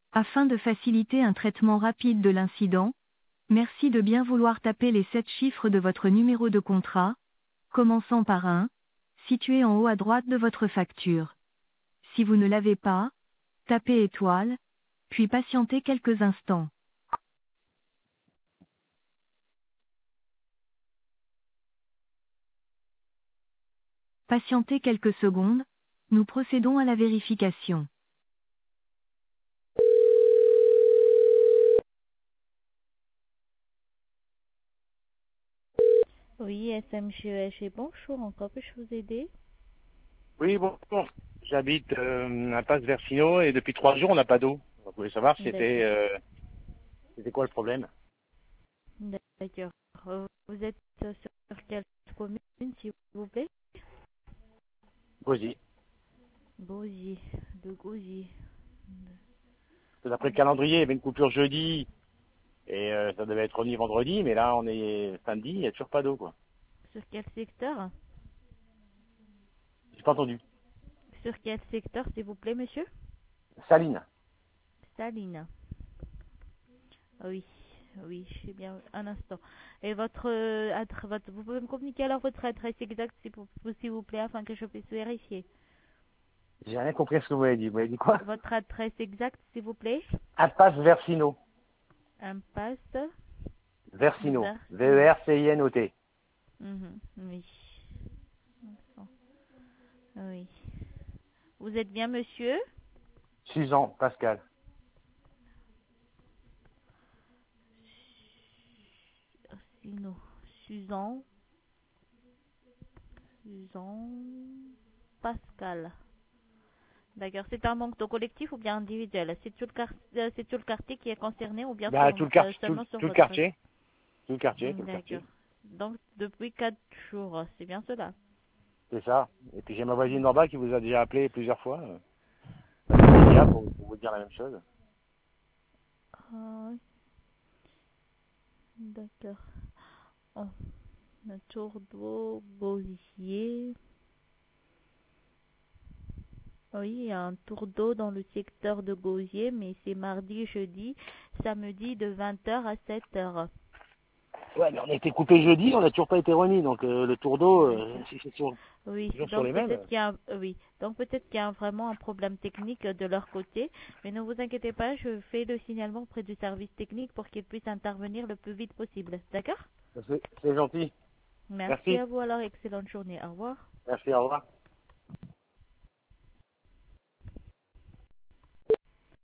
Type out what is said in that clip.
Afin de faciliter un traitement rapide de l'incident, merci de bien vouloir taper les 7 chiffres de votre numéro de contrat, commençant par 1, situé en haut à droite de votre facture. Si vous ne l'avez pas, tapez étoile, puis patientez quelques instants. Patientez quelques secondes, nous procédons à la vérification. Oui, SMGEH, bonjour, encore puis-je vous aider? Oui, bon, j'habite à Passe-Versino et depuis 3 jours, on n'a pas d'eau. On voulait savoir si D'accord, c'était quoi le problème. d'accord. Vous êtes sur quelle commune, s'il vous plaît? Gauzy. Gauzy, de Gauzy. D'après le calendrier, il y avait une coupure jeudi et ça devait être remis vendredi, mais là, on est samedi, il n'y a toujours pas d'eau, quoi. Sur quel secteur? J'ai pas entendu. Sur quel secteur, s'il vous plaît, monsieur? Saline. Saline. Oui, oui, j'ai bien un instant. Et vous pouvez me communiquer alors votre adresse exacte, s'il vous plaît, afin que je puisse vérifier. J'ai rien compris à ce que vous m'avez dit. Vous m'avez dit quoi? Votre adresse exacte, s'il vous plaît? Impasse Versino. Impasse Versino. Versino. V-E-R-C-I-N-O-T. Oui. Oui. Vous êtes bien, monsieur? Suzan, Pascal. Sinon, Suzanne. Suzanne. Pascal. D'accord. C'est un manque de collectif ou bien individuel? C'est tout le quartier qui est concerné ou bien Bah, seulement sur tout le votre... quartier. Tout le quartier, tout le D'accord. quartier. Donc, depuis 4 jours, c'est bien cela? C'est ça. Et puis j'ai ma voisine d'en bas qui vous a déjà appelé plusieurs fois. Déjà pour vous dire la même chose. Ah, d'accord. Oh, un tour d'eau, Gauzier. Oui, il y a un tour d'eau dans le secteur de Gauzier, mais c'est mardi, jeudi, samedi de 20h à 7h. Ouais, mais on a été coupé jeudi, on n'a toujours pas été remis, donc le tour d'eau, D'accord. si c'est toujours, Oui, toujours sur donc les mêmes. peut-être qu'il y a oui, donc peut-être qu'il y a vraiment un problème technique de leur côté, mais ne vous inquiétez pas, je fais le signalement auprès du service technique pour qu'ils puissent intervenir le plus vite possible. D'accord? C'est gentil. Merci Merci. à vous alors, excellente journée. Au revoir. Merci, au revoir.